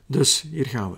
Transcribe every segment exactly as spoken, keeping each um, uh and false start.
Dus, hier gaan we.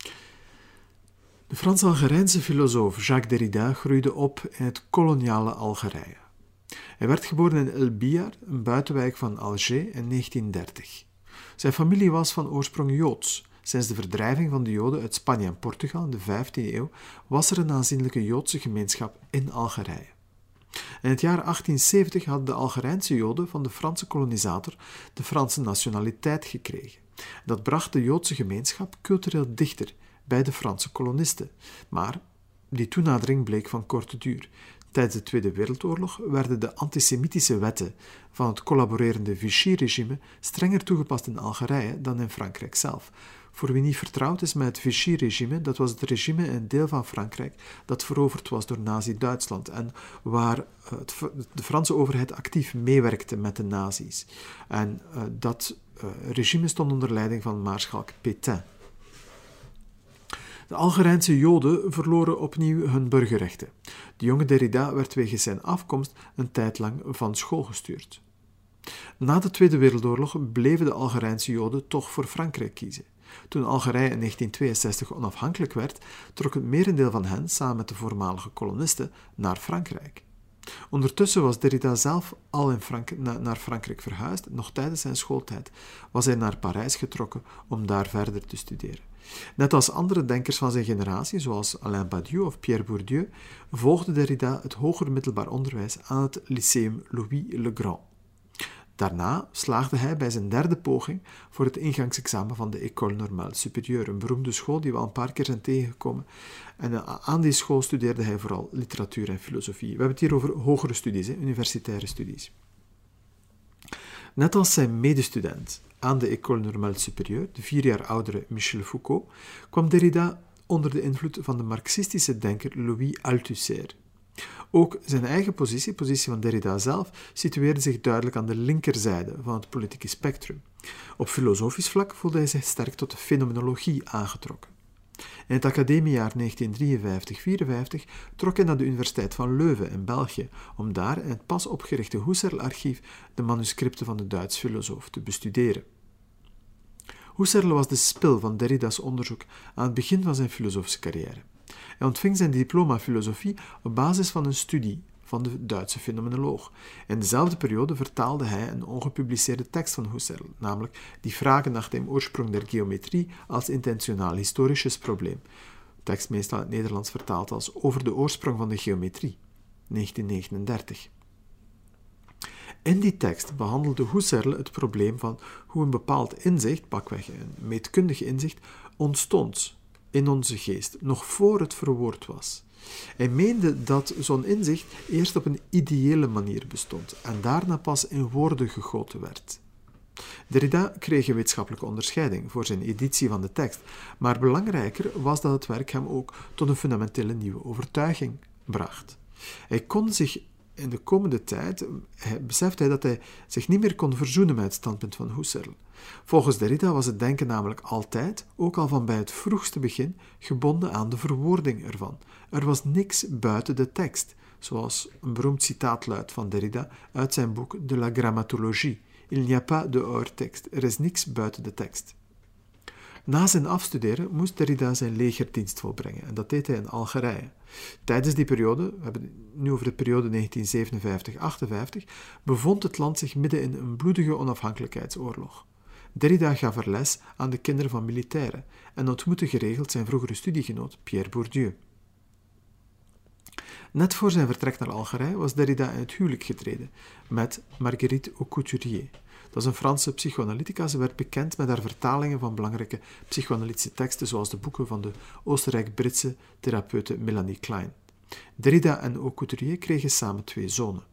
De Frans-Algerijnse filosoof Jacques Derrida groeide op in het koloniale Algerije. Hij werd geboren in El Biar, een buitenwijk van Alger, in negentien dertig. Zijn familie was van oorsprong Joods. Sinds de verdrijving van de Joden uit Spanje en Portugal in de vijftiende eeuw was er een aanzienlijke Joodse gemeenschap in Algerije. In het jaar achttien zeventig hadden de Algerijnse Joden van de Franse kolonisator de Franse nationaliteit gekregen. Dat bracht de Joodse gemeenschap cultureel dichter bij de Franse kolonisten, maar die toenadering bleek van korte duur. Tijdens de Tweede Wereldoorlog werden de antisemitische wetten van het collaborerende Vichy-regime strenger toegepast in Algerije dan in Frankrijk zelf. Voor wie niet vertrouwd is met het Vichy-regime, dat was het regime in een deel van Frankrijk dat veroverd was door Nazi-Duitsland en waar het, de Franse overheid actief meewerkte met de nazi's. En uh, dat uh, regime stond onder leiding van maarschalk Pétain. De Algerijnse Joden verloren opnieuw hun burgerrechten. De jonge Derrida werd wegens zijn afkomst een tijd lang van school gestuurd. Na de Tweede Wereldoorlog bleven de Algerijnse Joden toch voor Frankrijk kiezen. Toen Algerije in negentien tweeënzestig onafhankelijk werd, trok het merendeel van hen, samen met de voormalige kolonisten, naar Frankrijk. Ondertussen was Derrida zelf al in Frank- na- naar Frankrijk verhuisd. Nog tijdens zijn schooltijd was hij naar Parijs getrokken om daar verder te studeren. Net als andere denkers van zijn generatie, zoals Alain Badiou of Pierre Bourdieu, volgde Derrida het hoger middelbaar onderwijs aan het Lyceum Louis-le-Grand. Daarna slaagde hij bij zijn derde poging voor het ingangsexamen van de École Normale Supérieure, een beroemde school die we al een paar keer zijn tegengekomen. En aan die school studeerde hij vooral literatuur en filosofie. We hebben het hier over hogere studies, hè, universitaire studies. Net als zijn medestudent aan de École Normale Supérieure, de vier jaar oudere Michel Foucault, kwam Derrida onder de invloed van de marxistische denker Louis Althusser. Ook zijn eigen positie, positie van Derrida zelf, situeerde zich duidelijk aan de linkerzijde van het politieke spectrum. Op filosofisch vlak voelde hij zich sterk tot de fenomenologie aangetrokken. In het academiejaar negentien drieënvijftig vierenvijftig trok hij naar de Universiteit van Leuven in België, om daar in het pas opgerichte Husserl-archief de manuscripten van de Duitse filosoof te bestuderen. Husserl was de spil van Derrida's onderzoek aan het begin van zijn filosofische carrière. Hij ontving zijn diploma filosofie op basis van een studie van de Duitse fenomenoloog. In dezelfde periode vertaalde hij een ongepubliceerde tekst van Husserl, namelijk die Vragen nach dem Ursprung der Geometrie als intentionaal historisches Problem. Tekst meestal in het Nederlands vertaald als Over de oorsprong van de geometrie, negentien negenendertig. In die tekst behandelde Husserl het probleem van hoe een bepaald inzicht, pakweg een meetkundig inzicht, ontstond in onze geest, nog voor het verwoord was. Hij meende dat zo'n inzicht eerst op een ideële manier bestond en daarna pas in woorden gegoten werd. Derrida kreeg een wetenschappelijke onderscheiding voor zijn editie van de tekst, maar belangrijker was dat het werk hem ook tot een fundamentele nieuwe overtuiging bracht. Hij kon zich in de komende tijd hij, besefte hij dat hij zich niet meer kon verzoenen met het standpunt van Husserl. Volgens Derrida was het denken namelijk altijd, ook al van bij het vroegste begin, gebonden aan de verwoording ervan. Er was niks buiten de tekst, zoals een beroemd citaat luidt van Derrida uit zijn boek De la grammatologie. Il n'y a pas de hors texte. Er is niks buiten de tekst. Na zijn afstuderen moest Derrida zijn legerdienst volbrengen en dat deed hij in Algerije. Tijdens die periode, we hebben het nu over de periode negentien zevenenvijftig tot achtenvijftig, bevond het land zich midden in een bloedige onafhankelijkheidsoorlog. Derrida gaf er les aan de kinderen van militairen en ontmoette geregeld zijn vroegere studiegenoot Pierre Bourdieu. Net voor zijn vertrek naar Algerije was Derrida in het huwelijk getreden met Marguerite Aucouturier. Dat is een Franse psychoanalytica. Ze werd bekend met haar vertalingen van belangrijke psychoanalytische teksten, zoals de boeken van de Oostenrijk-Britse therapeute Melanie Klein. Derrida en Aucouturier kregen samen twee zonen.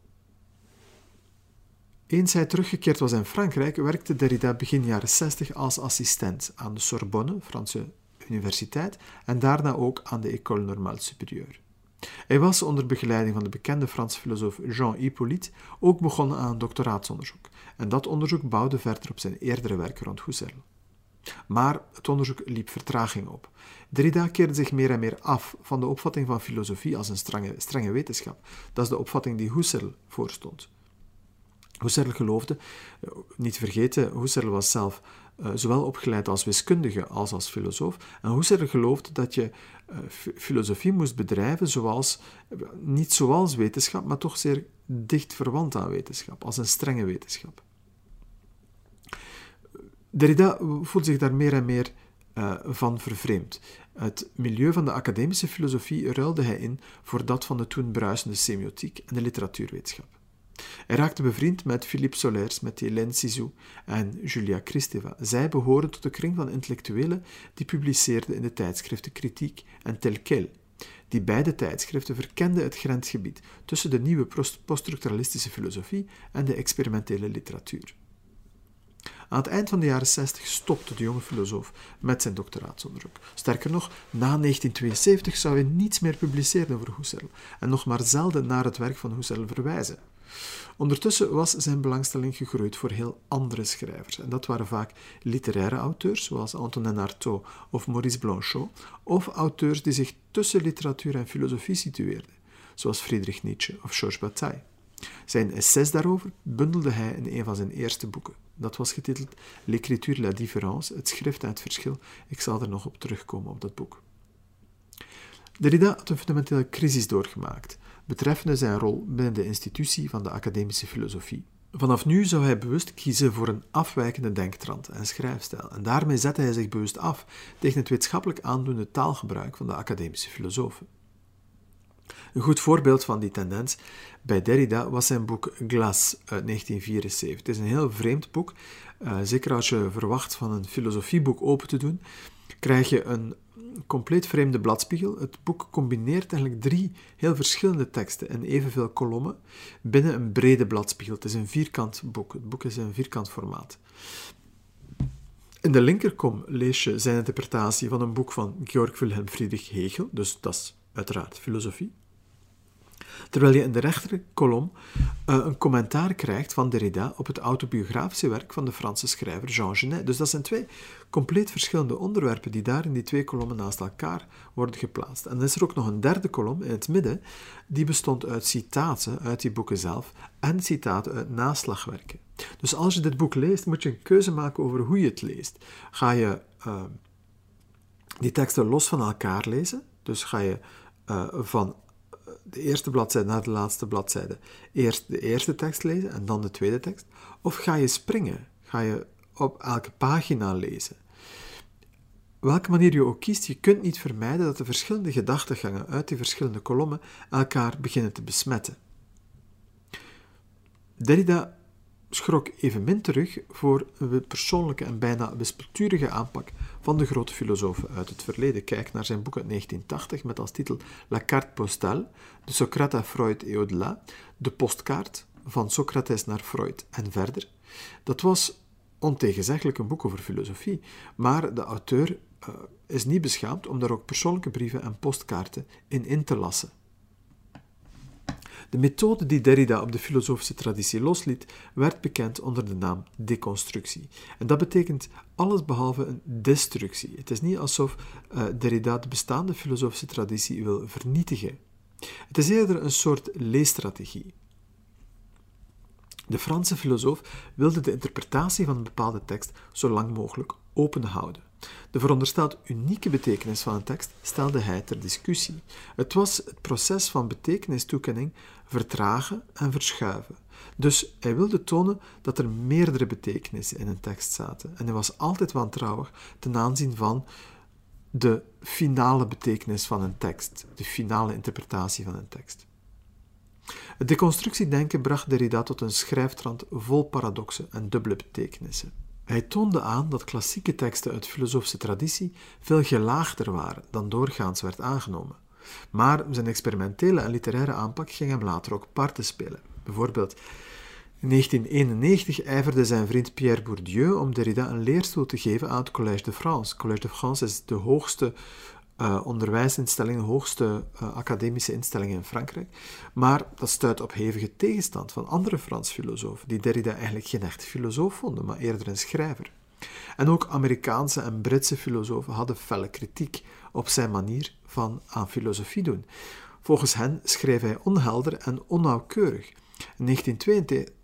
Eens hij teruggekeerd was in Frankrijk, werkte Derrida begin jaren zestig als assistent aan de Sorbonne, Franse universiteit, en daarna ook aan de École Normale Supérieure. Hij was onder begeleiding van de bekende Franse filosoof Jean Hippolyte ook begonnen aan een doctoraatsonderzoek. En dat onderzoek bouwde verder op zijn eerdere werken rond Husserl. Maar het onderzoek liep vertraging op. Derrida keerde zich meer en meer af van de opvatting van filosofie als een strenge, strenge wetenschap. Dat is de opvatting die Husserl voorstond. Husserl geloofde, niet vergeten, Husserl was zelf uh, zowel opgeleid als wiskundige als als filosoof, en Husserl geloofde dat je uh, filosofie moest bedrijven zoals, niet zoals wetenschap, maar toch zeer dicht verwant aan wetenschap, als een strenge wetenschap. Derrida voelt zich daar meer en meer uh, van vervreemd. Het milieu van de academische filosofie ruilde hij in voor dat van de toen bruisende semiotiek en de literatuurwetenschap. Hij raakte bevriend met Philippe Solers, met Hélène Cixous en Julia Kristeva. Zij behoren tot de kring van intellectuelen die publiceerden in de tijdschriften Kritiek en Tel Quel. Die beide tijdschriften verkenden het grensgebied tussen de nieuwe poststructuralistische filosofie en de experimentele literatuur. Aan het eind van de jaren zestig stopte de jonge filosoof met zijn doctoraatsonderzoek. Sterker nog, na negentien tweeënzeventig zou hij niets meer publiceren over Husserl en nog maar zelden naar het werk van Husserl verwijzen. Ondertussen was zijn belangstelling gegroeid voor heel andere schrijvers. En dat waren vaak literaire auteurs, zoals Antonin Artaud of Maurice Blanchot, of auteurs die zich tussen literatuur en filosofie situeerden, zoals Friedrich Nietzsche of Georges Bataille. Zijn essays daarover bundelde hij in een van zijn eerste boeken. Dat was getiteld L'écriture la différence, het schrift en het verschil. Ik zal er nog op terugkomen op dat boek. Derrida had een fundamentele crisis doorgemaakt, betreffende zijn rol binnen de institutie van de academische filosofie. Vanaf nu zou hij bewust kiezen voor een afwijkende denktrand en schrijfstijl, en daarmee zette hij zich bewust af tegen het wetenschappelijk aandoende taalgebruik van de academische filosofen. Een goed voorbeeld van die tendens bij Derrida was zijn boek Glace uit negentien vierenzeventig. Het is een heel vreemd boek. Uh, zeker als je verwacht van een filosofieboek open te doen, krijg je een compleet vreemde bladspiegel. Het boek combineert eigenlijk drie heel verschillende teksten en evenveel kolommen binnen een brede bladspiegel. Het is een vierkant boek. Het boek is een vierkant formaat. In de linkerkom lees je zijn interpretatie van een boek van Georg Wilhelm Friedrich Hegel, dus dat is uiteraard filosofie. Terwijl je in de rechterkolom uh, een commentaar krijgt van Derrida op het autobiografische werk van de Franse schrijver Jean Genet. Dus dat zijn twee compleet verschillende onderwerpen die daar in die twee kolommen naast elkaar worden geplaatst. En dan is er ook nog een derde kolom in het midden, die bestond uit citaten uit die boeken zelf en citaten uit naslagwerken. Dus als je dit boek leest, moet je een keuze maken over hoe je het leest. Ga je uh, die teksten los van elkaar lezen, dus ga je uh, van de eerste bladzijde naar de laatste bladzijde eerst de eerste tekst lezen en dan de tweede tekst? Of ga je springen? Ga je op elke pagina lezen? Welke manier je ook kiest, je kunt niet vermijden dat de verschillende gedachtegangen uit die verschillende kolommen elkaar beginnen te besmetten. Derrida schrok evenmin terug voor een persoonlijke en bijna wispelturige aanpak van de grote filosofen uit het verleden. Kijk naar zijn boek uit negentien tachtig met als titel La carte postale, de Socrate à Freud et au-delà, de postkaart van Socrates naar Freud en verder. Dat was ontegenzeggelijk een boek over filosofie, maar de auteur uh, is niet beschaamd om daar ook persoonlijke brieven en postkaarten in in te lassen. De methode die Derrida op de filosofische traditie losliet, werd bekend onder de naam deconstructie. En dat betekent alles behalve een destructie. Het is niet alsof uh, Derrida de bestaande filosofische traditie wil vernietigen. Het is eerder een soort leesstrategie. De Franse filosoof wilde de interpretatie van een bepaalde tekst zo lang mogelijk open houden. De verondersteld unieke betekenis van een tekst stelde hij ter discussie. Het was het proces van betekenistoekenning vertragen en verschuiven. Dus hij wilde tonen dat er meerdere betekenissen in een tekst zaten. En hij was altijd wantrouwig ten aanzien van de finale betekenis van een tekst, de finale interpretatie van een tekst. Het deconstructiedenken bracht Derrida tot een schrijftrand vol paradoxen en dubbele betekenissen. Hij toonde aan dat klassieke teksten uit filosofische traditie veel gelaagder waren dan doorgaans werd aangenomen. Maar zijn experimentele en literaire aanpak ging hem later ook parten spelen. Bijvoorbeeld in negentien eenennegentig ijverde zijn vriend Pierre Bourdieu om Derrida een leerstoel te geven aan het Collège de France. Collège de France is de hoogste uh, onderwijsinstelling, de hoogste uh, academische instelling in Frankrijk. Maar dat stuit op hevige tegenstand van andere Franse filosofen, die Derrida eigenlijk geen echte filosoof vonden, maar eerder een schrijver. En ook Amerikaanse en Britse filosofen hadden felle kritiek op zijn manier van aan filosofie doen. Volgens hen schreef hij onhelder en onnauwkeurig. In negentien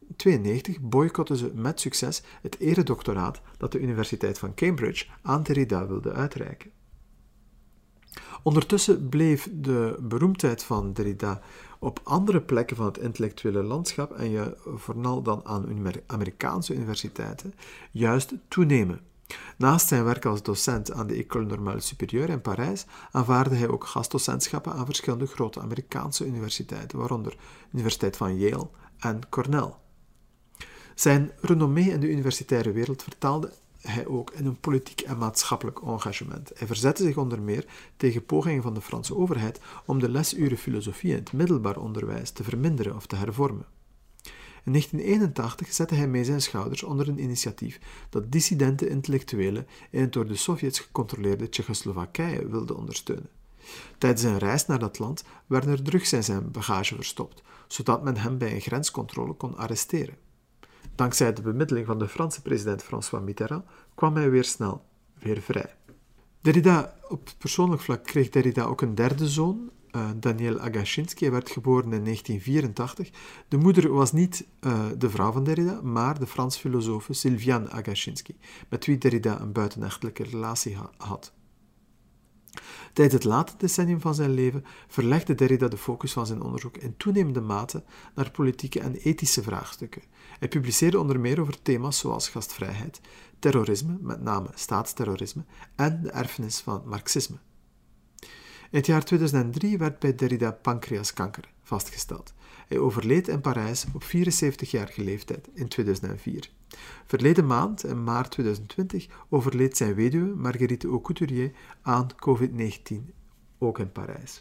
tweeënnegentig boycotten ze met succes het eredoctoraat dat de Universiteit van Cambridge aan Derrida wilde uitreiken. Ondertussen bleef de beroemdheid van Derrida op andere plekken van het intellectuele landschap en je vooral dan aan Amerikaanse universiteiten juist toenemen. Naast zijn werk als docent aan de École Normale Supérieure in Parijs aanvaarde hij ook gastdocentschappen aan verschillende grote Amerikaanse universiteiten, waaronder de Universiteit van Yale en Cornell. Zijn renommé in de universitaire wereld vertaalde hij ook in een politiek en maatschappelijk engagement. Hij verzette zich onder meer tegen pogingen van de Franse overheid om de lesuren filosofie in het middelbaar onderwijs te verminderen of te hervormen. In negentien eenentachtig zette hij mee zijn schouders onder een initiatief dat dissidente intellectuelen in het door de Sovjets gecontroleerde Tsjechoslowakije wilde ondersteunen. Tijdens een reis naar dat land werden er drugs in zijn bagage verstopt, zodat men hem bij een grenscontrole kon arresteren. Dankzij de bemiddeling van de Franse president François Mitterrand kwam hij weer snel weer vrij. Derrida, op persoonlijk vlak kreeg Derrida ook een derde zoon, uh, Daniel Agachinsky. Hij werd geboren in negentien vierentachtig. De moeder was niet uh, de vrouw van Derrida, maar de Franse filosoof Sylviane Agachinsky, met wie Derrida een buitenechtelijke relatie ha- had. Tijdens het late decennium van zijn leven verlegde Derrida de focus van zijn onderzoek in toenemende mate naar politieke en ethische vraagstukken. Hij publiceerde onder meer over thema's zoals gastvrijheid, terrorisme, met name staatsterrorisme, en de erfenis van marxisme. In het jaar tweeduizend drie werd bij Derrida pancreaskanker vastgesteld. Hij overleed in Parijs op vierenzeventigjarige leeftijd in tweeduizend vier. Verleden maand, in maart tweeduizend twintig, overleed zijn weduwe Marguerite Aucouturier aan covid negentien, ook in Parijs.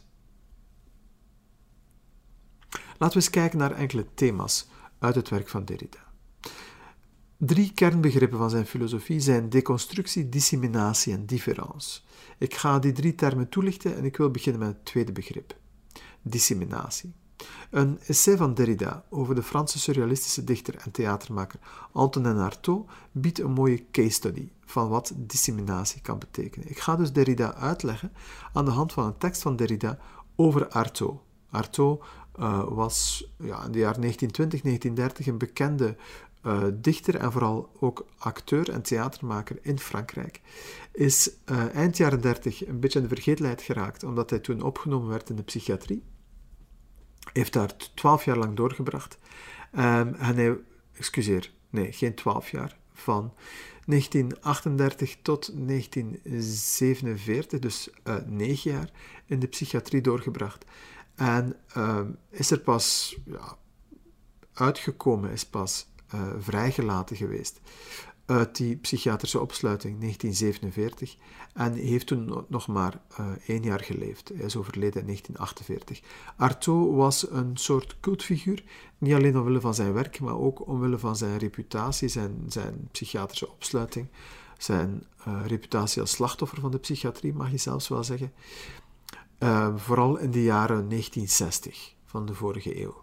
Laten we eens kijken naar enkele thema's uit het werk van Derrida. Drie kernbegrippen van zijn filosofie zijn deconstructie, disseminatie en différance. Ik ga die drie termen toelichten en ik wil beginnen met het tweede begrip, disseminatie. Een essay van Derrida over de Franse surrealistische dichter en theatermaker Antonin Artaud biedt een mooie case study van wat disseminatie kan betekenen. Ik ga dus Derrida uitleggen aan de hand van een tekst van Derrida over Artaud. Artaud uh, was ja, in de jaren negentien twintig, negentien dertig een bekende uh, dichter en vooral ook acteur en theatermaker in Frankrijk. Is uh, eind jaren dertig een beetje in de vergetelheid geraakt omdat hij toen opgenomen werd in de psychiatrie. Heeft daar twaalf jaar lang doorgebracht. Um, en hij, excuseer, nee, geen twaalf jaar. Van negentien achtendertig tot negentien zevenenveertig, dus uh, negen jaar, in de psychiatrie doorgebracht. En um, is er pas ja, uitgekomen, is pas uh, vrijgelaten geweest uit die psychiatrische opsluiting negentien zevenenveertig en heeft toen nog maar uh, één jaar geleefd. Hij is overleden in negentien achtenveertig. Artaud was een soort cultfiguur, niet alleen omwille van zijn werk, maar ook omwille van zijn reputatie, zijn, zijn psychiatrische opsluiting, zijn uh, reputatie als slachtoffer van de psychiatrie, mag je zelfs wel zeggen. Uh, vooral in de jaren negentien zestig van de vorige eeuw.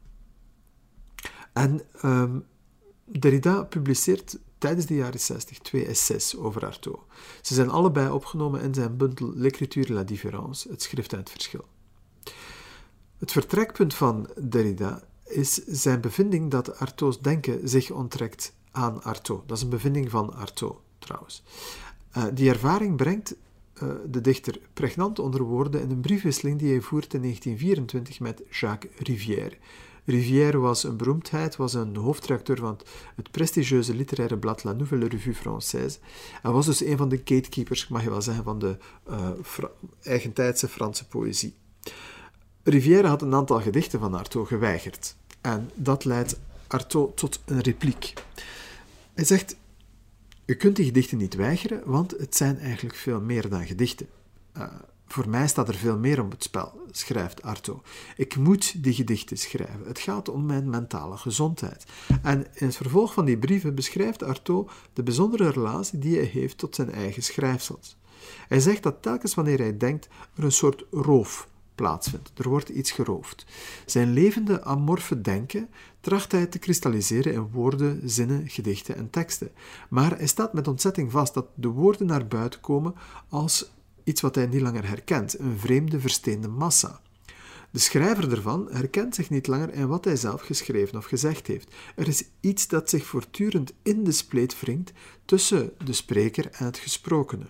En um, Derrida publiceert tijdens de jaren zestig twee essays over Artaud. Ze zijn allebei opgenomen in zijn bundel L'écriture et la différence, het schrift en het verschil. Het vertrekpunt van Derrida is zijn bevinding dat Artaud's denken zich onttrekt aan Artaud. Dat is een bevinding van Artaud, trouwens. Uh, die ervaring brengt uh, de dichter pregnant onder woorden in een briefwisseling die hij voert in negentien vierentwintig met Jacques Rivière. Rivière was een beroemdheid, was een hoofdredacteur van het prestigieuze literaire blad La Nouvelle Revue Française. Hij was dus een van de gatekeepers, mag je wel zeggen, van de uh, Fra- eigentijdse Franse poëzie. Rivière had een aantal gedichten van Artaud geweigerd. En dat leidt Artaud tot een repliek. Hij zegt, je kunt die gedichten niet weigeren, want het zijn eigenlijk veel meer dan gedichten. Uh, Voor mij staat er veel meer op het spel, schrijft Artaud. Ik moet die gedichten schrijven. Het gaat om mijn mentale gezondheid. En in het vervolg van die brieven beschrijft Artaud de bijzondere relatie die hij heeft tot zijn eigen schrijfsels. Hij zegt dat telkens wanneer hij denkt, er een soort roof plaatsvindt. Er wordt iets geroofd. Zijn levende, amorfe denken tracht hij te kristalliseren in woorden, zinnen, gedichten en teksten. Maar hij staat met ontzetting vast dat de woorden naar buiten komen als iets wat hij niet langer herkent, een vreemde, versteende massa. De schrijver ervan herkent zich niet langer in wat hij zelf geschreven of gezegd heeft. Er is iets dat zich voortdurend in de spleet wringt tussen de spreker en het gesprokene.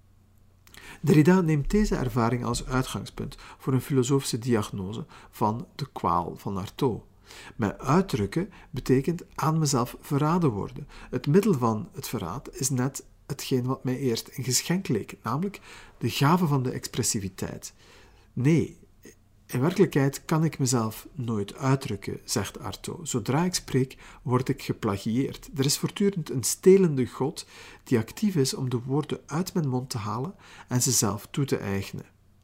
Derrida neemt deze ervaring als uitgangspunt voor een filosofische diagnose van de kwaal van Artaud. Mij uitdrukken betekent aan mezelf verraden worden. Het middel van het verraad is net hetgeen wat mij eerst een geschenk leek, namelijk de gave van de expressiviteit. Nee, in werkelijkheid kan ik mezelf nooit uitdrukken, zegt Artaud. Zodra ik spreek, word ik geplagieerd. Er is voortdurend een stelende God die actief is om de woorden uit mijn mond te halen en ze zelf toe te eigenen.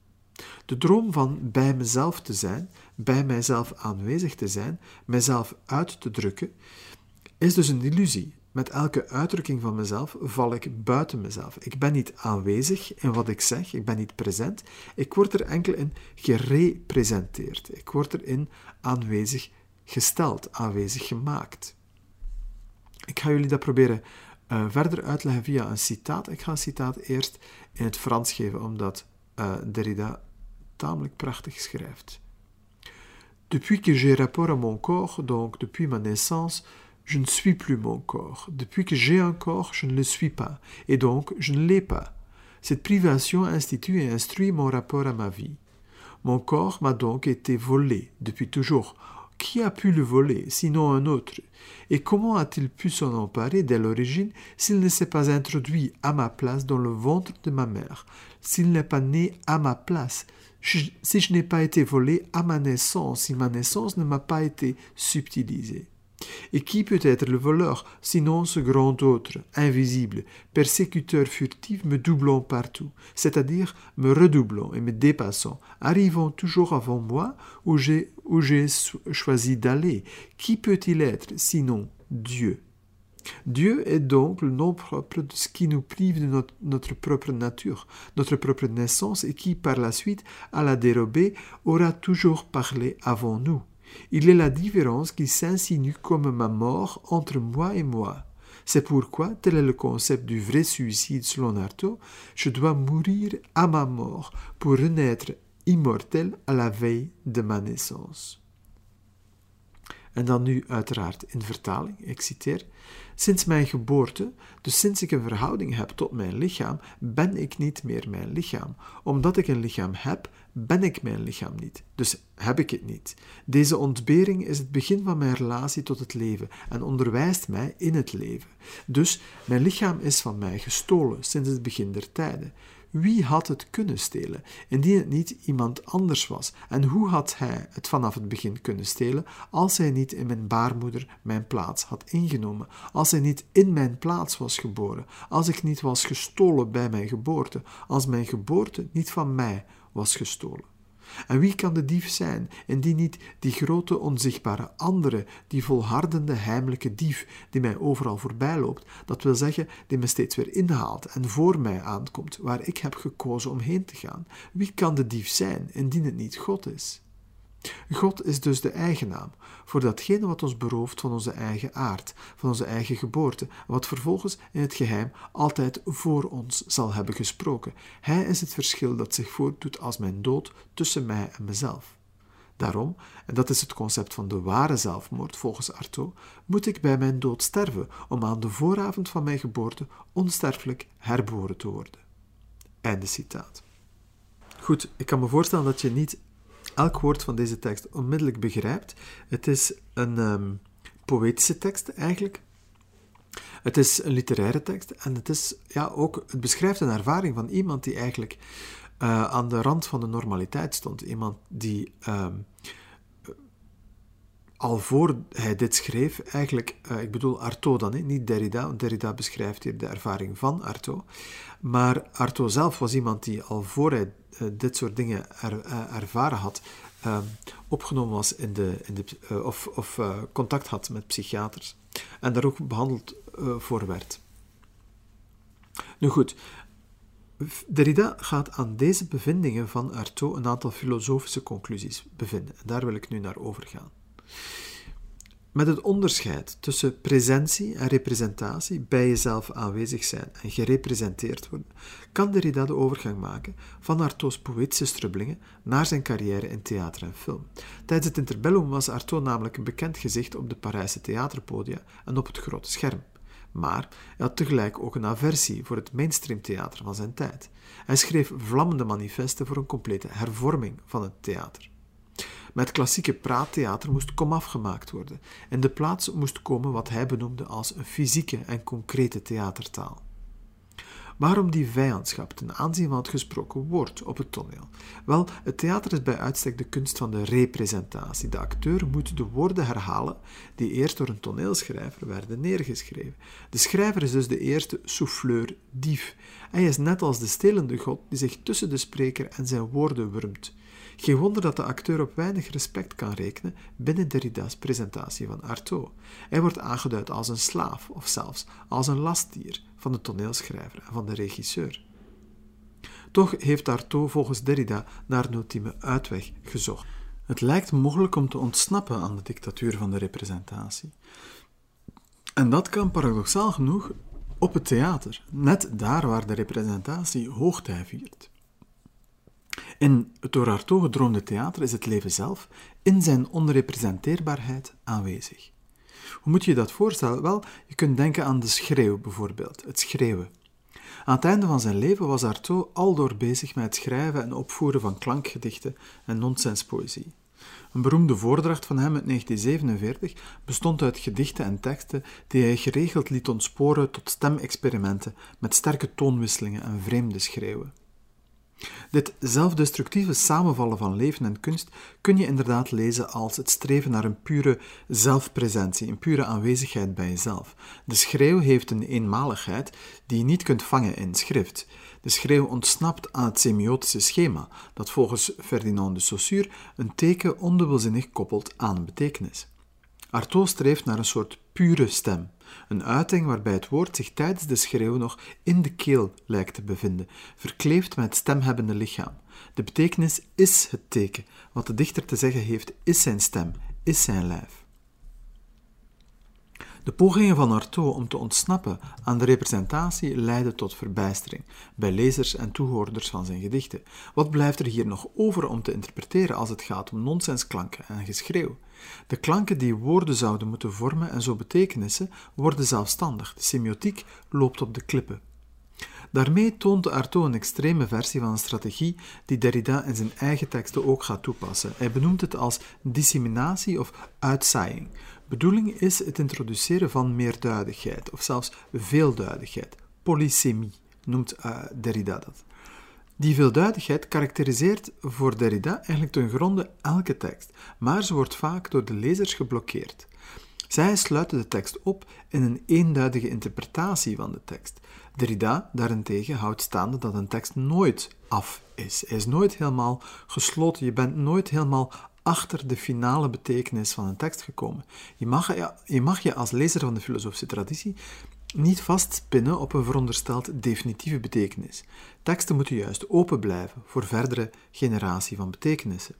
De droom van bij mezelf te zijn, bij mijzelf aanwezig te zijn, mijzelf uit te drukken, is dus een illusie. Met elke uitdrukking van mezelf val ik buiten mezelf. Ik ben niet aanwezig in wat ik zeg, ik ben niet present. Ik word er enkel in gerepresenteerd. Ik word erin aanwezig gesteld, aanwezig gemaakt. Ik ga jullie dat proberen uh, verder uitleggen via een citaat. Ik ga een citaat eerst in het Frans geven, omdat uh, Derrida tamelijk prachtig schrijft. Depuis que j'ai rapport à mon corps, donc depuis ma naissance, je ne suis plus mon corps. Depuis que j'ai un corps, je ne le suis pas. Et donc, je ne l'ai pas. Cette privation institue et instruit mon rapport à ma vie. Mon corps m'a donc été volé depuis toujours. Qui a pu le voler, sinon un autre? Et comment a-t-il pu s'en emparer dès l'origine s'il ne s'est pas introduit à ma place dans le ventre de ma mère, s'il n'est pas né à ma place, si je n'ai pas été volé à ma naissance, si ma naissance ne m'a pas été subtilisée? Et qui peut être le voleur, sinon ce grand autre, invisible, persécuteur furtif, me doublant partout, c'est-à-dire me redoublant et me dépassant, arrivant toujours avant moi où j'ai, où j'ai choisi d'aller? Qui peut-il être, sinon Dieu? Dieu est donc le nom propre de ce qui nous prive de notre, notre propre nature, notre propre naissance, et qui, par la suite, à la dérobée, aura toujours parlé avant nous. Il est la différence qui s'insinue comme ma mort entre moi et moi. C'est pourquoi, tel est le concept du vrai suicide selon Artaud, je dois mourir à ma mort pour renaître immortel à la veille de ma naissance. En dan nu uiteraard in vertaling, ik citeer, sinds mijn geboorte, dus sinds ik een verhouding heb tot mijn lichaam, ben ik niet meer mijn lichaam. Omdat ik een lichaam heb, ben ik mijn lichaam niet, dus heb ik het niet. Deze ontbering is het begin van mijn relatie tot het leven en onderwijst mij in het leven. Dus mijn lichaam is van mij gestolen sinds het begin der tijden. Wie had het kunnen stelen, indien het niet iemand anders was? En hoe had hij het vanaf het begin kunnen stelen, als hij niet in mijn baarmoeder mijn plaats had ingenomen, als hij niet in mijn plaats was geboren, als ik niet was gestolen bij mijn geboorte, als mijn geboorte niet van mij was gestolen? En wie kan de dief zijn, indien niet die grote onzichtbare andere, die volhardende heimelijke dief, die mij overal voorbij loopt, dat wil zeggen, die me steeds weer inhaalt en voor mij aankomt, waar ik heb gekozen om heen te gaan? Wie kan de dief zijn, indien het niet God is? God is dus de eigenaam voor datgene wat ons berooft van onze eigen aard, van onze eigen geboorte, wat vervolgens in het geheim altijd voor ons zal hebben gesproken. Hij is het verschil dat zich voordoet als mijn dood tussen mij en mezelf. Daarom, en dat is het concept van de ware zelfmoord volgens Artaud, moet ik bij mijn dood sterven om aan de vooravond van mijn geboorte onsterfelijk herboren te worden. Einde citaat. Goed, ik kan me voorstellen dat je niet elk woord van deze tekst onmiddellijk begrijpt. Het is een um, poëtische tekst eigenlijk. Het is een literaire tekst en het is ja ook, het beschrijft een ervaring van iemand die eigenlijk uh, aan de rand van de normaliteit stond. Iemand die um, al voor hij dit schreef, eigenlijk, uh, ik bedoel Artaud dan, he, niet Derrida, want Derrida beschrijft hier de ervaring van Artaud, maar Artaud zelf was iemand die al voor hij uh, dit soort dingen er, uh, ervaren had, uh, opgenomen was in de, in de, uh, of, of uh, contact had met psychiaters en daar ook behandeld uh, voor werd. Nu goed, Derrida gaat aan deze bevindingen van Artaud een aantal filosofische conclusies bevinden en daar wil ik nu naar overgaan. Met het onderscheid tussen presentie en representatie, bij jezelf aanwezig zijn en gerepresenteerd worden, kan Derrida de overgang maken van Artaud's poëtische strubbelingen naar zijn carrière in theater en film. Tijdens het interbellum was Artaud namelijk een bekend gezicht op de Parijse theaterpodia en op het grote scherm. Maar hij had tegelijk ook een aversie voor het mainstreamtheater van zijn tijd. Hij schreef vlammende manifesten voor een complete hervorming van het theater. Met klassieke praattheater moest komaf gemaakt worden. In de plaats moest komen wat hij benoemde als een fysieke en concrete theatertaal. Waarom die vijandschap ten aanzien van het gesproken woord op het toneel? Wel, het theater is bij uitstek de kunst van de representatie. De acteur moet de woorden herhalen die eerst door een toneelschrijver werden neergeschreven. De schrijver is dus de eerste souffleur, dief. Hij is net als de stelende god die zich tussen de spreker en zijn woorden wurmt. Geen wonder dat de acteur op weinig respect kan rekenen binnen Derrida's presentatie van Artaud. Hij wordt aangeduid als een slaaf of zelfs als een lastdier van de toneelschrijver en van de regisseur. Toch heeft Artaud volgens Derrida naar een ultieme uitweg gezocht. Het lijkt mogelijk om te ontsnappen aan de dictatuur van de representatie. En dat kan paradoxaal genoeg op het theater, net daar waar de representatie hoogtij viert. In het door Artaud gedroomde theater is het leven zelf in zijn onrepresenteerbaarheid aanwezig. Hoe moet je je dat voorstellen? Wel, je kunt denken aan de schreeuw bijvoorbeeld, het schreeuwen. Aan het einde van zijn leven was Artaud aldoor bezig met het schrijven en opvoeren van klankgedichten en nonsenspoëzie. Een beroemde voordracht van hem uit negentien zevenenveertig bestond uit gedichten en teksten die hij geregeld liet ontsporen tot stemexperimenten met sterke toonwisselingen en vreemde schreeuwen. Dit zelfdestructieve samenvallen van leven en kunst kun je inderdaad lezen als het streven naar een pure zelfpresentie, een pure aanwezigheid bij jezelf. De schreeuw heeft een eenmaligheid die je niet kunt vangen in schrift. De schreeuw ontsnapt aan het semiotische schema, dat volgens Ferdinand de Saussure een teken ondubbelzinnig koppelt aan een betekenis. Artaud streeft naar een soort pure stem, een uiting waarbij het woord zich tijdens de schreeuw nog in de keel lijkt te bevinden, verkleefd met het stemhebbende lichaam. De betekenis is het teken. Wat de dichter te zeggen heeft, is zijn stem, is zijn lijf. De pogingen van Artaud om te ontsnappen aan de representatie leidden tot verbijstering bij lezers en toehoorders van zijn gedichten. Wat blijft er hier nog over om te interpreteren als het gaat om nonsensklanken en geschreeuw? De klanken die woorden zouden moeten vormen en zo betekenissen worden zelfstandig. De semiotiek loopt op de klippen. Daarmee toont Artaud een extreme versie van een strategie die Derrida in zijn eigen teksten ook gaat toepassen. Hij benoemt het als disseminatie of uitsaaiing. Bedoeling is het introduceren van meerduidigheid, of zelfs veelduidigheid. Polysémie noemt uh, Derrida dat. Die veelduidigheid karakteriseert voor Derrida eigenlijk ten gronde elke tekst, maar ze wordt vaak door de lezers geblokkeerd. Zij sluiten de tekst op in een eenduidige interpretatie van de tekst. Derrida daarentegen houdt staande dat een tekst nooit af is. Hij is nooit helemaal gesloten. Je bent nooit helemaal achter de finale betekenis van een tekst gekomen. Je mag, ja, je mag je als lezer van de filosofische traditie niet vastspinnen op een verondersteld definitieve betekenis. Teksten moeten juist open blijven voor verdere generatie van betekenissen.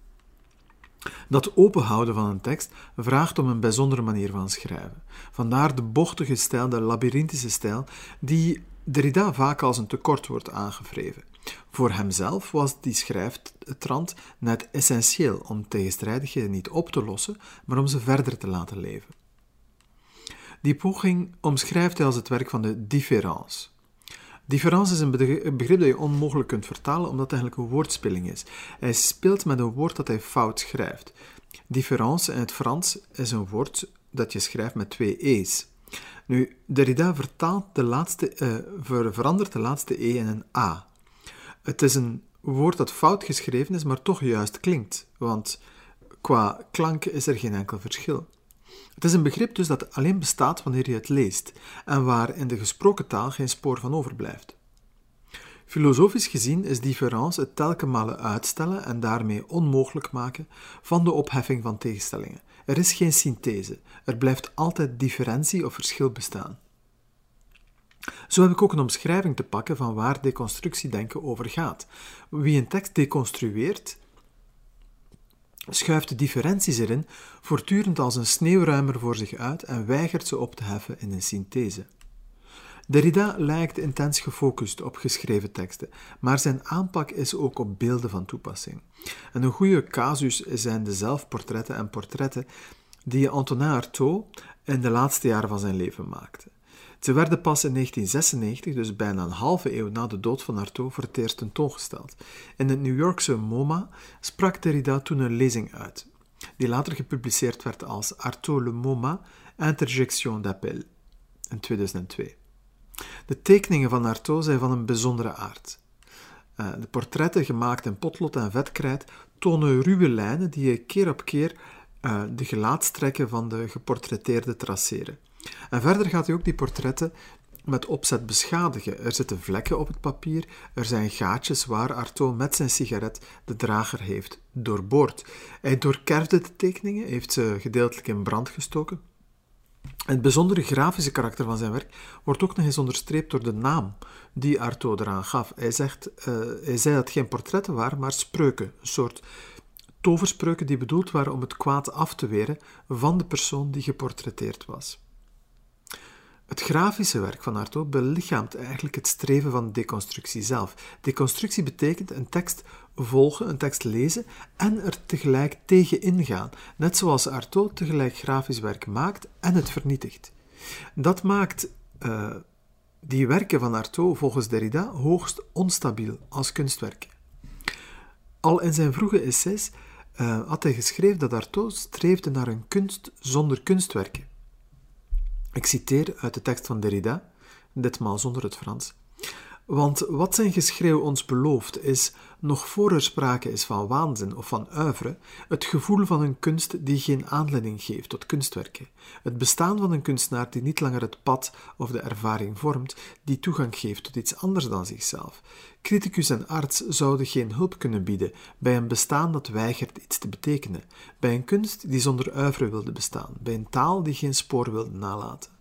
Dat openhouden van een tekst vraagt om een bijzondere manier van schrijven. Vandaar de bochtige stijl, de labyrinthische stijl, die Derrida vaak als een tekort wordt aangevreven. Voor hemzelf was die schrijftrand net essentieel om tegenstrijdigheden niet op te lossen, maar om ze verder te laten leven. Die poging omschrijft hij als het werk van de différance. Différence is een begrip dat je onmogelijk kunt vertalen, omdat het eigenlijk een woordspeling is. Hij speelt met een woord dat hij fout schrijft. Différence in het Frans is een woord dat je schrijft met twee e's. Nu, Derrida vertaalt de laatste, uh, ver, verandert de laatste e in een a. Het is een woord dat fout geschreven is, maar toch juist klinkt, want qua klank is er geen enkel verschil. Het is een begrip dus dat alleen bestaat wanneer je het leest en waar in de gesproken taal geen spoor van overblijft. Filosofisch gezien is différence het telkenmale uitstellen en daarmee onmogelijk maken van de opheffing van tegenstellingen. Er is geen synthese, er blijft altijd differentie of verschil bestaan. Zo heb ik ook een omschrijving te pakken van waar deconstructiedenken over gaat. Wie een tekst deconstrueert, schuift de differenties erin voortdurend als een sneeuwruimer voor zich uit en weigert ze op te heffen in een synthese. Derrida lijkt intens gefocust op geschreven teksten, maar zijn aanpak is ook op beelden van toepassing. En een goede casus zijn de zelfportretten en portretten die Antonin Artaud in de laatste jaren van zijn leven maakte. Ze werden pas in negentien zesennegentig, dus bijna een halve eeuw na de dood van Artaud, voor het eerst tentoongesteld. In het New Yorkse MoMA sprak Derrida toen een lezing uit, die later gepubliceerd werd als Artaud le MoMA, Interjection d'appel, in tweeduizend twee. De tekeningen van Artaud zijn van een bijzondere aard. De portretten, gemaakt in potlood en vetkrijt, tonen ruwe lijnen die keer op keer de gelaatstrekken van de geportretteerde traceren. En verder gaat hij ook die portretten met opzet beschadigen. Er zitten vlekken op het papier, er zijn gaatjes waar Artaud met zijn sigaret de drager heeft doorboord. Hij doorkerfde de tekeningen, heeft ze gedeeltelijk in brand gestoken. Het bijzondere grafische karakter van zijn werk wordt ook nog eens onderstreept door de naam die Artaud eraan gaf. Hij, zegt, uh, hij zei dat het geen portretten waren, maar spreuken, een soort toverspreuken die bedoeld waren om het kwaad af te weren van de persoon die geportretteerd was. Het grafische werk van Artaud belichaamt eigenlijk het streven van deconstructie zelf. Deconstructie betekent een tekst volgen, een tekst lezen en er tegelijk tegen ingaan, net zoals Artaud tegelijk grafisch werk maakt en het vernietigt. Dat maakt uh, die werken van Artaud volgens Derrida hoogst onstabiel als kunstwerken. Al in zijn vroege essays uh, had hij geschreven dat Artaud streefde naar een kunst zonder kunstwerken. Ik citeer uit de tekst van Derrida, ditmaal zonder het Frans. Want wat zijn geschreeuw ons belooft, is, nog voor er sprake is van waanzin of van uivre, het gevoel van een kunst die geen aanleiding geeft tot kunstwerken. Het bestaan van een kunstenaar die niet langer het pad of de ervaring vormt, die toegang geeft tot iets anders dan zichzelf. Criticus en arts zouden geen hulp kunnen bieden bij een bestaan dat weigert iets te betekenen, bij een kunst die zonder uivre wilde bestaan, bij een taal die geen spoor wilde nalaten.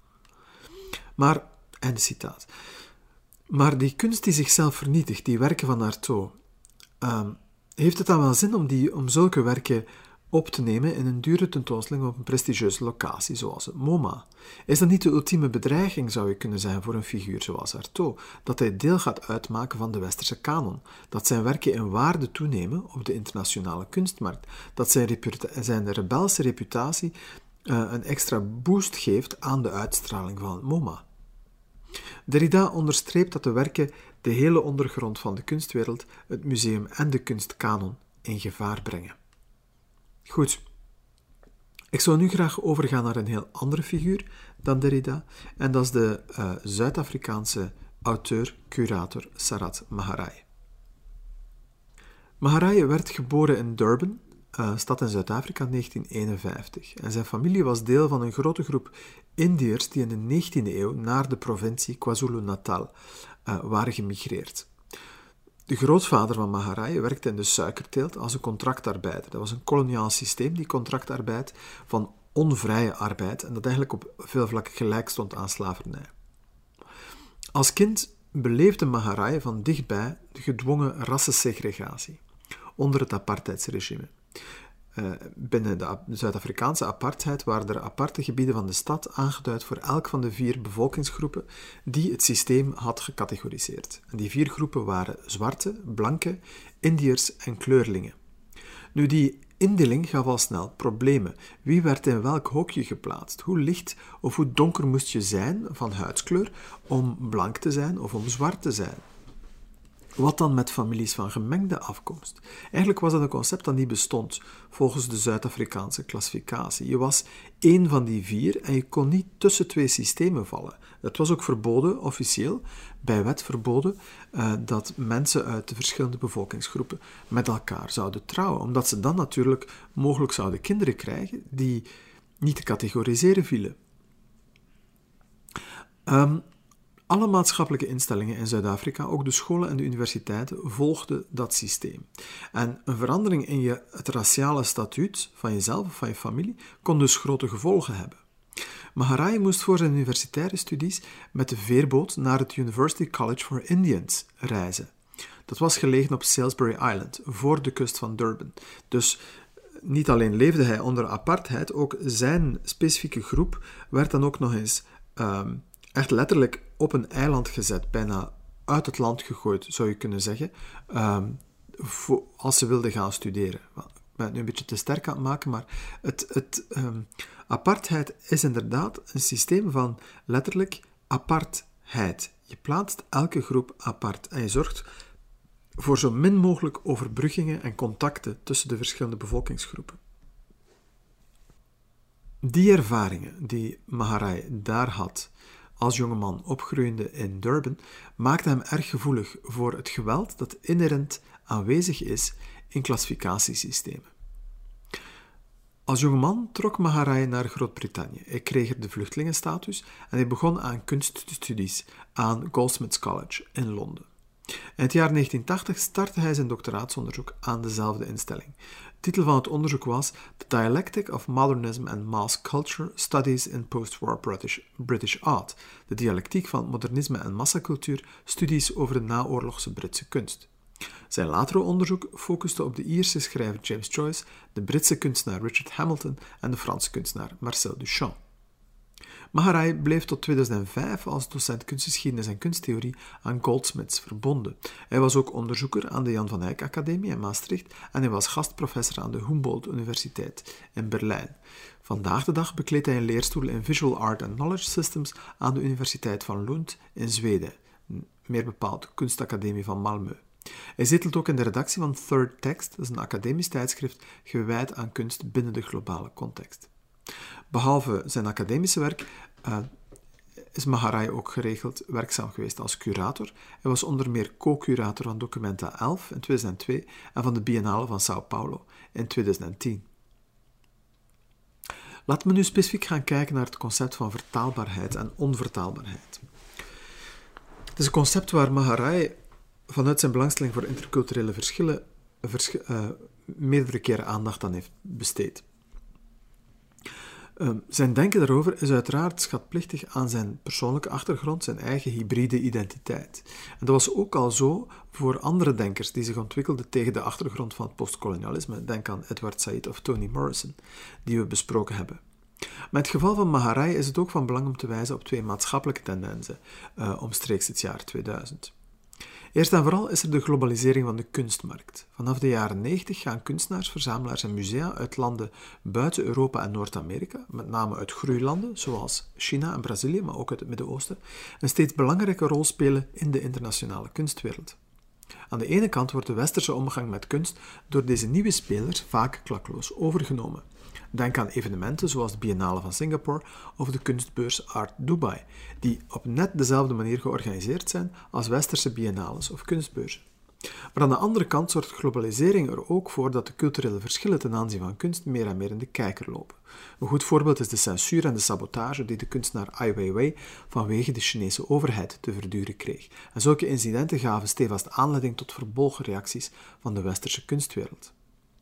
Maar, einde citaat. Maar die kunst die zichzelf vernietigt, die werken van Artaud, uh, heeft het dan wel zin om, die, om zulke werken op te nemen in een dure tentoonstelling op een prestigieuze locatie, zoals het MoMA? Is dat niet de ultieme bedreiging, zou je kunnen zijn, voor een figuur zoals Artaud, dat hij deel gaat uitmaken van de westerse kanon, dat zijn werken in waarde toenemen op de internationale kunstmarkt, dat zijn, reputa- zijn rebelse reputatie uh, een extra boost geeft aan de uitstraling van het MoMA? Derrida onderstreept dat de werken de hele ondergrond van de kunstwereld, het museum en de kunstkanon in gevaar brengen. Goed, ik zou nu graag overgaan naar een heel andere figuur dan Derrida, en dat is de uh, Zuid-Afrikaanse auteur-curator Sarath Maharaj. Maharaj werd geboren in Durban, uh, stad in Zuid-Afrika, in negentien eenenvijftig. En zijn familie was deel van een grote groep Indiërs die in de negentiende eeuw naar de provincie KwaZulu-Natal uh, waren gemigreerd. De grootvader van Maharaj werkte in de suikerteelt als een contractarbeider. Dat was een koloniaal systeem, die contractarbeid van onvrije arbeid, en dat eigenlijk op veel vlakken gelijk stond aan slavernij. Als kind beleefde Maharaj van dichtbij de gedwongen rassensegregatie onder het apartheidsregime. Uh, binnen de Zuid-Afrikaanse apartheid waren er aparte gebieden van de stad aangeduid voor elk van de vier bevolkingsgroepen die het systeem had gecategoriseerd. En die vier groepen waren zwarte, blanke, Indiërs en kleurlingen. Nu, die indeling gaf al snel problemen. Wie werd in welk hokje geplaatst? Hoe licht of hoe donker moest je zijn van huidskleur om blank te zijn of om zwart te zijn? Wat dan met families van gemengde afkomst? Eigenlijk was dat een concept dat niet bestond, volgens de Zuid-Afrikaanse klassificatie. Je was één van die vier en je kon niet tussen twee systemen vallen. Het was ook verboden, officieel, bij wet verboden, uh, dat mensen uit de verschillende bevolkingsgroepen met elkaar zouden trouwen, omdat ze dan natuurlijk mogelijk zouden kinderen krijgen die niet te categoriseren vielen. Um, Alle maatschappelijke instellingen in Zuid-Afrika, ook de scholen en de universiteiten, volgden dat systeem. En een verandering in je, het raciale statuut van jezelf of van je familie kon dus grote gevolgen hebben. Maharaj moest voor zijn universitaire studies met de veerboot naar het University College for Indians reizen. Dat was gelegen op Salisbury Island, voor de kust van Durban. Dus niet alleen leefde hij onder apartheid, ook zijn specifieke groep werd dan ook nog eens um, echt letterlijk op een eiland gezet, bijna uit het land gegooid, zou je kunnen zeggen, um, voor, als ze wilden gaan studeren. Ik ben het nu een beetje te sterk aan het maken, maar het, het, um, apartheid is inderdaad een systeem van letterlijk apartheid. Je plaatst elke groep apart en je zorgt voor zo min mogelijk overbruggingen en contacten tussen de verschillende bevolkingsgroepen. Die ervaringen die Maharaj daar had als jongeman opgroeiende in Durban, maakte hem erg gevoelig voor het geweld dat inherent aanwezig is in klassificatiesystemen. Als jongeman trok Maharaj naar Groot-Brittannië. Hij kreeg er de vluchtelingenstatus en hij begon aan kunststudies aan Goldsmiths College in Londen. In het jaar negentien tachtig startte hij zijn doctoraatsonderzoek aan dezelfde instelling. De titel van het onderzoek was The Dialectic of Modernism and Mass Culture Studies in Post-War British, British Art. De dialectiek van modernisme en massacultuur, studies over de naoorlogse Britse kunst. Zijn latere onderzoek focuste op de Ierse schrijver James Joyce, de Britse kunstenaar Richard Hamilton en de Franse kunstenaar Marcel Duchamp. Maharaj bleef tot tweeduizend vijf als docent kunstgeschiedenis en kunsttheorie aan Goldsmiths verbonden. Hij was ook onderzoeker aan de Jan van Eyck Academie in Maastricht en hij was gastprofessor aan de Humboldt Universiteit in Berlijn. Vandaag de dag bekleedt hij een leerstoel in Visual Art and Knowledge Systems aan de Universiteit van Lund in Zweden, meer bepaald de Kunstacademie van Malmö. Hij zetelt ook in de redactie van Third Text, dat is een academisch tijdschrift gewijd aan kunst binnen de globale context. Behalve zijn academische werk uh, is Maharaj ook geregeld werkzaam geweest als curator. Hij was onder meer co-curator van Documenta elf in tweeduizend twee en van de Biennale van Sao Paulo in tweeduizend tien. Laten we nu specifiek gaan kijken naar het concept van vertaalbaarheid en onvertaalbaarheid. Het is een concept waar Maharaj vanuit zijn belangstelling voor interculturele verschillen vers, uh, meerdere keren aandacht aan heeft besteed. Uh, zijn denken daarover is uiteraard schatplichtig aan zijn persoonlijke achtergrond, zijn eigen hybride identiteit. En dat was ook al zo voor andere denkers die zich ontwikkelden tegen de achtergrond van het postkolonialisme. Denk aan Edward Said of Toni Morrison, die we besproken hebben. Maar in het geval van Maharaj is het ook van belang om te wijzen op twee maatschappelijke tendensen uh, omstreeks het jaar tweeduizend. Eerst en vooral is er de globalisering van de kunstmarkt. Vanaf de jaren negentig gaan kunstenaars, verzamelaars en musea uit landen buiten Europa en Noord-Amerika, met name uit groeilanden zoals China en Brazilië, maar ook uit het Midden-Oosten, een steeds belangrijke rol spelen in de internationale kunstwereld. Aan de ene kant wordt de westerse omgang met kunst door deze nieuwe spelers vaak klakkeloos overgenomen. Denk aan evenementen zoals de Biennale van Singapore of de kunstbeurs Art Dubai, die op net dezelfde manier georganiseerd zijn als westerse biennales of kunstbeurzen. Maar aan de andere kant zorgt globalisering er ook voor dat de culturele verschillen ten aanzien van kunst meer en meer in de kijker lopen. Een goed voorbeeld is de censuur en de sabotage die de kunstenaar Ai Weiwei vanwege de Chinese overheid te verduren kreeg. En zulke incidenten gaven stevast aanleiding tot verbolgen reacties van de westerse kunstwereld.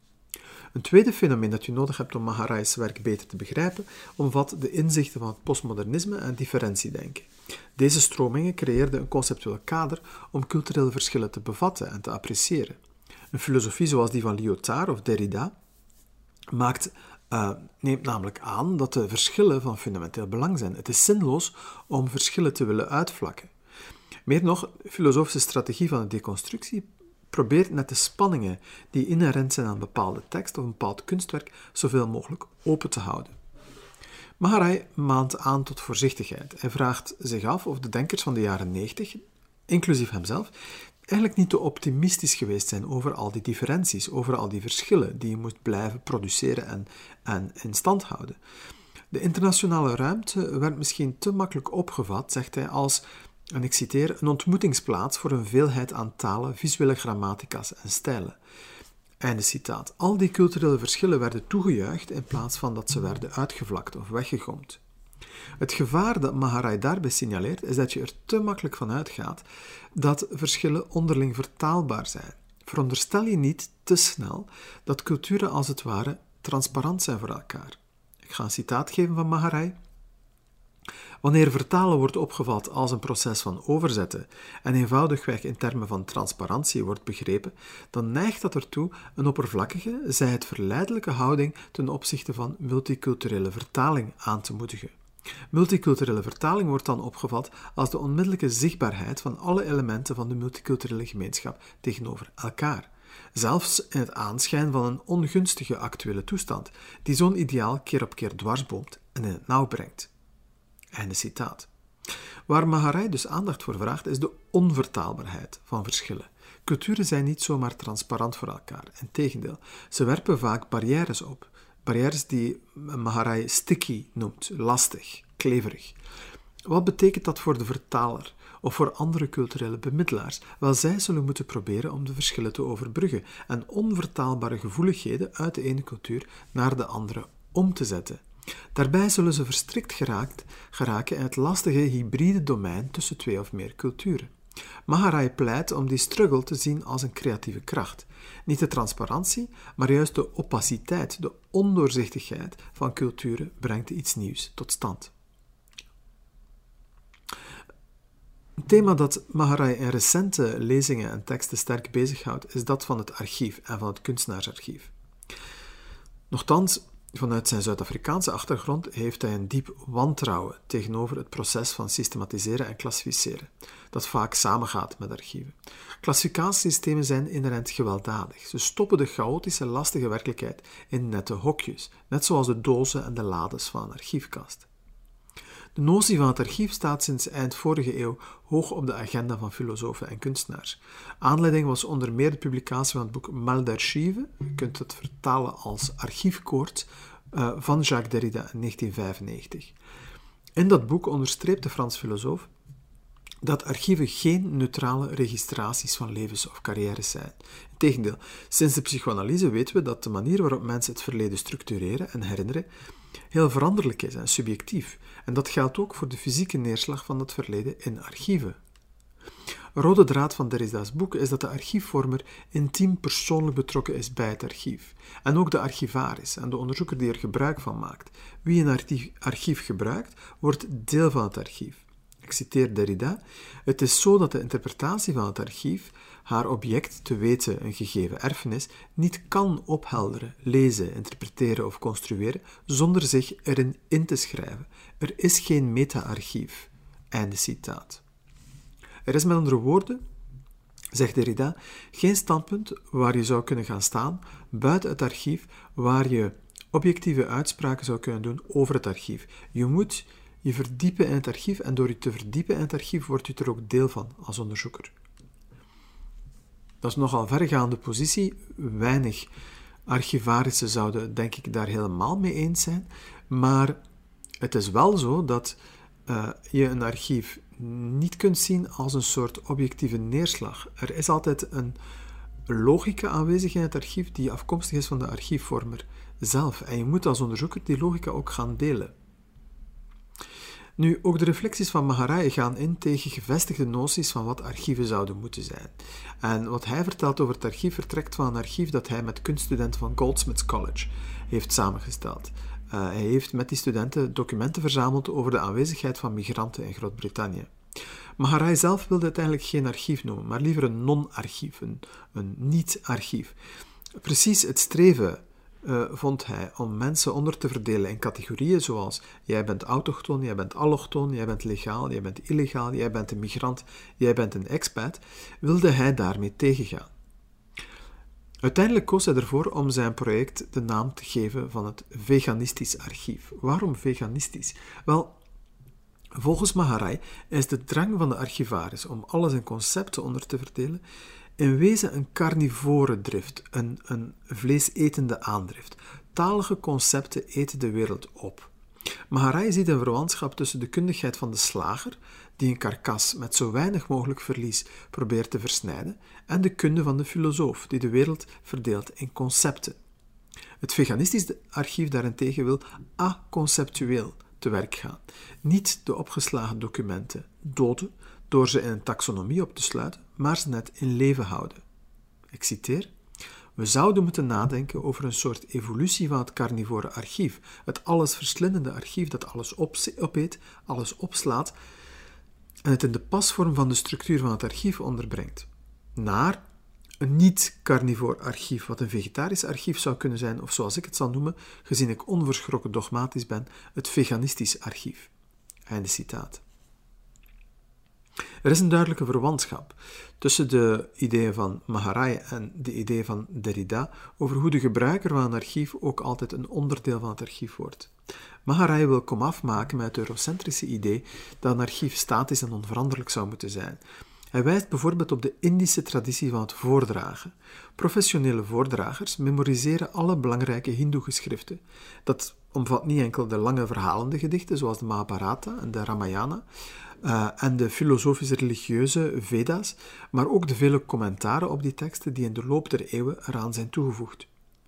Een tweede fenomeen dat je nodig hebt om Maharaj's werk beter te begrijpen, omvat de inzichten van het postmodernisme en differentiedenken. Deze stromingen creëerden een conceptueel kader om culturele verschillen te bevatten en te appreciëren. Een filosofie zoals die van Lyotard of Derrida maakt, uh, neemt namelijk aan dat de verschillen van fundamenteel belang zijn. Het is zinloos om verschillen te willen uitvlakken. Meer nog, de filosofische strategie van de deconstructie probeert net de spanningen die inherent zijn aan een bepaalde tekst of een bepaald kunstwerk zoveel mogelijk open te houden. Maharaj maant aan tot voorzichtigheid. Hij vraagt zich af of de denkers van de jaren negentig, inclusief hemzelf, eigenlijk niet te optimistisch geweest zijn over al die differenties, over al die verschillen die je moest blijven produceren en, en in stand houden. De internationale ruimte werd misschien te makkelijk opgevat, zegt hij, als, en ik citeer, een ontmoetingsplaats voor een veelheid aan talen, visuele grammatica's en stijlen. Einde citaat. Al die culturele verschillen werden toegejuicht in plaats van dat ze werden uitgevlakt of weggegomd. Het gevaar dat Maharaj daarbij signaleert is dat je er te makkelijk van uitgaat dat verschillen onderling vertaalbaar zijn. Veronderstel je niet te snel dat culturen als het ware transparant zijn voor elkaar. Ik ga een citaat geven van Maharaj. Wanneer vertalen wordt opgevat als een proces van overzetten en eenvoudigweg in termen van transparantie wordt begrepen, dan neigt dat ertoe een oppervlakkige, zij het verleidelijke houding ten opzichte van multiculturele vertaling aan te moedigen. Multiculturele vertaling wordt dan opgevat als de onmiddellijke zichtbaarheid van alle elementen van de multiculturele gemeenschap tegenover elkaar. Zelfs in het aanschijn van een ongunstige actuele toestand, die zo'n ideaal keer op keer dwarsboomt en in het nauw brengt. Einde citaat. Waar Maharaj dus aandacht voor vraagt, is de onvertaalbaarheid van verschillen. Culturen zijn niet zomaar transparant voor elkaar. Integendeel, ze werpen vaak barrières op. Barrières die Maharaj sticky noemt, lastig, kleverig. Wat betekent dat voor de vertaler of voor andere culturele bemiddelaars? Wel, zij zullen moeten proberen om de verschillen te overbruggen en onvertaalbare gevoeligheden uit de ene cultuur naar de andere om te zetten. Daarbij zullen ze verstrikt geraakt, geraken in het lastige hybride domein tussen twee of meer culturen. Maharaj pleit om die struggle te zien als een creatieve kracht. Niet de transparantie, maar juist de opaciteit, de ondoorzichtigheid van culturen brengt iets nieuws tot stand. Een thema dat Maharaj in recente lezingen en teksten sterk bezighoudt, is dat van het archief en van het kunstenaarsarchief. Nochtans, vanuit zijn Zuid-Afrikaanse achtergrond heeft hij een diep wantrouwen tegenover het proces van systematiseren en klassificeren, dat vaak samengaat met archieven. Klassificatiesystemen zijn inherent gewelddadig. Ze stoppen de chaotische, lastige werkelijkheid in nette hokjes, net zoals de dozen en de lades van een archiefkast. De notie van het archief staat sinds eind vorige eeuw hoog op de agenda van filosofen en kunstenaars. Aanleiding was onder meer de publicatie van het boek Mal d'Archives, je kunt het vertalen als archiefkoorts, uh, van Jacques Derrida in negentien vijfennegentig. In dat boek onderstreept de Frans filosoof dat archieven geen neutrale registraties van levens of carrières zijn. Integendeel, sinds de psychoanalyse weten we dat de manier waarop mensen het verleden structureren en herinneren heel veranderlijk is en subjectief. En dat geldt ook voor de fysieke neerslag van het verleden in archieven. Een rode draad van Derrida's boek is dat de archiefvormer intiem persoonlijk betrokken is bij het archief. En ook de archivaris en de onderzoeker die er gebruik van maakt. Wie een archief gebruikt, wordt deel van het archief. Ik citeer Derrida: het is zo dat de interpretatie van het archief haar object, te weten een gegeven erfenis, niet kan ophelderen, lezen, interpreteren of construeren zonder zich erin in te schrijven. Er is geen meta-archief. Einde citaat. Er is met andere woorden, zegt Derrida, geen standpunt waar je zou kunnen gaan staan buiten het archief, waar je objectieve uitspraken zou kunnen doen over het archief. Je moet je verdiepen in het archief en door je te verdiepen in het archief word je er ook deel van als onderzoeker. Dat is nogal vergaande positie. Weinig archivarissen zouden, denk ik, daar helemaal mee eens zijn. Maar het is wel zo dat uh, je een archief niet kunt zien als een soort objectieve neerslag. Er is altijd een logica aanwezig in het archief die afkomstig is van de archiefvormer zelf. En je moet als onderzoeker die logica ook gaan delen. Nu, ook de reflecties van Maharaj gaan in tegen gevestigde noties van wat archieven zouden moeten zijn. En wat hij vertelt over het archief vertrekt van een archief dat hij met kunststudenten van Goldsmiths College heeft samengesteld. Uh, hij heeft met die studenten documenten verzameld over de aanwezigheid van migranten in Groot-Brittannië. Maharaj zelf wilde uiteindelijk geen archief noemen, maar liever een non-archief, een, een niet-archief. Precies het streven Uh, vond hij om mensen onder te verdelen in categorieën zoals jij bent autochtoon, jij bent allochtoon, jij bent legaal, jij bent illegaal, jij bent een migrant, jij bent een expat, wilde hij daarmee tegengaan. Uiteindelijk koos hij ervoor om zijn project de naam te geven van het veganistisch archief. Waarom veganistisch? Wel, volgens Maharaj is de drang van de archivaris om alles in concepten onder te verdelen in wezen een carnivore drift, een, een vleesetende aandrift. Talige concepten eten de wereld op. Maharaj ziet een verwantschap tussen de kundigheid van de slager, die een karkas met zo weinig mogelijk verlies probeert te versnijden, en de kunde van de filosoof, die de wereld verdeelt in concepten. Het veganistisch archief daarentegen wil aconceptueel te werk gaan. Niet de opgeslagen documenten doden, door ze in een taxonomie op te sluiten, maar ze net in leven houden. Ik citeer: We zouden moeten nadenken over een soort evolutie van het carnivore archief, het allesverslindende archief dat alles opeet, alles opslaat en het in de pasvorm van de structuur van het archief onderbrengt, naar een niet-carnivoor archief, wat een vegetarisch archief zou kunnen zijn, of zoals ik het zal noemen, gezien ik onverschrokken dogmatisch ben, het veganistisch archief. Einde citaat. Er is een duidelijke verwantschap tussen de ideeën van Maharaj en de ideeën van Derrida over hoe de gebruiker van een archief ook altijd een onderdeel van het archief wordt. Maharaj wil komaf maken met het eurocentrische idee dat een archief statisch en onveranderlijk zou moeten zijn. Hij wijst bijvoorbeeld op de Indische traditie van het voordragen. Professionele voordragers memoriseren alle belangrijke hindoe-geschriften. Dat omvat niet enkel de lange verhalende gedichten, zoals de Mahabharata en de Ramayana, uh, en de filosofisch-religieuze Veda's, maar ook de vele commentaren op die teksten die in de loop der eeuwen eraan zijn toegevoegd.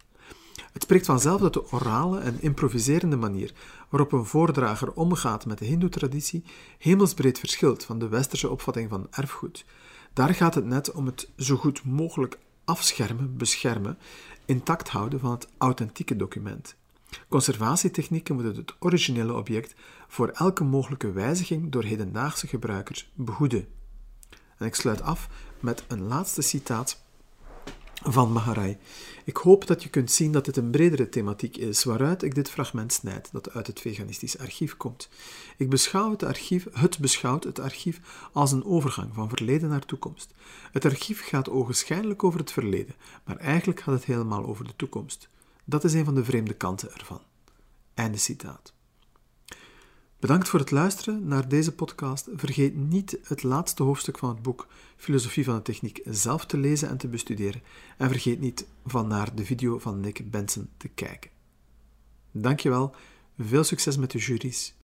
Het spreekt vanzelf dat de orale en improviserende manier waarop een voordrager omgaat met de hindoe-traditie hemelsbreed verschilt van de westerse opvatting van erfgoed. Daar gaat het net om het zo goed mogelijk afschermen, beschermen, intact houden van het authentieke document. Conservatietechnieken moeten het originele object voor elke mogelijke wijziging door hedendaagse gebruikers behoeden. En ik sluit af met een laatste citaat van Maharaj. Ik hoop dat je kunt zien dat dit een bredere thematiek is, waaruit ik dit fragment snijd, dat uit het veganistisch archief komt. Ik beschouw het archief, het beschouwt het archief als een overgang van verleden naar toekomst. Het archief gaat ogenschijnlijk over het verleden, maar eigenlijk gaat het helemaal over de toekomst. Dat is een van de vreemde kanten ervan. Einde citaat. Bedankt voor het luisteren naar deze podcast. Vergeet niet het laatste hoofdstuk van het boek Filosofie van de Techniek zelf te lezen en te bestuderen. En vergeet niet van naar de video van Nick Benson te kijken. Dankjewel, veel succes met de juries.